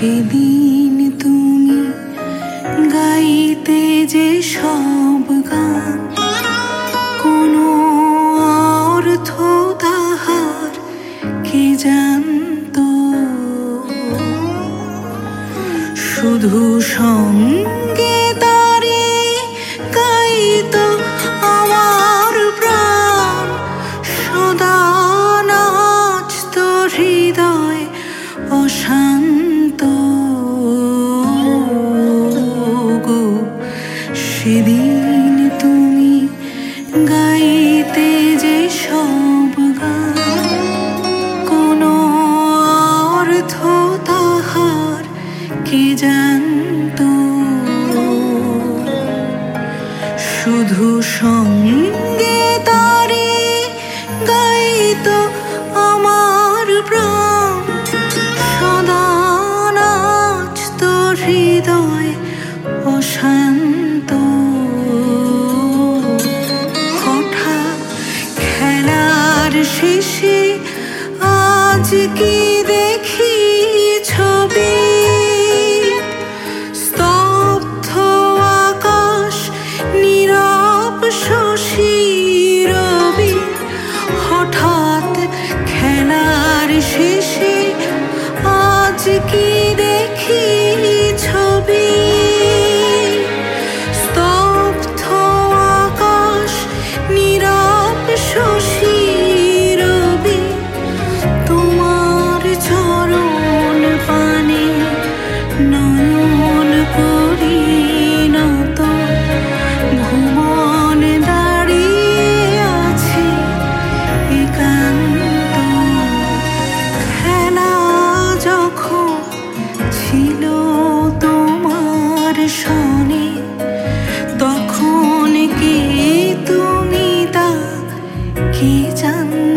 সেদিন তুমি গাইতে যে সব গান, কোনো অর্থ তাহার কে জানতো? শুধু সঙ্গে তারে গাইতো আমার প্রাণ, সদা নাচতো হৃদয় অশান্ত। গো সেদিন তুমি গাইতে যে সব গান, কোনো অর্থ তাহার কে জানতো? শুধু সঙ্গে তারে গাইতো আমার প্রাণ, সদা নাচতো হৃদয় অশান্ত। হঠাৎ খেলার শেষে আজ কি দেখি ছবি, স্তব্ধ আকাশ নীরব শশী রবি। হঠাৎ খেলার শেষে আজ কি দেখি ছবি, স্তব্ধ আকাশ নীরব শশী রবি। তোমার চরণ পানে নয়ন পরিণত, ভুবন দাঁড়িয়ে আছে একান্ত। খেলা যখন ছিল তোমার সনে, তখন কে তুমি তা কে জান?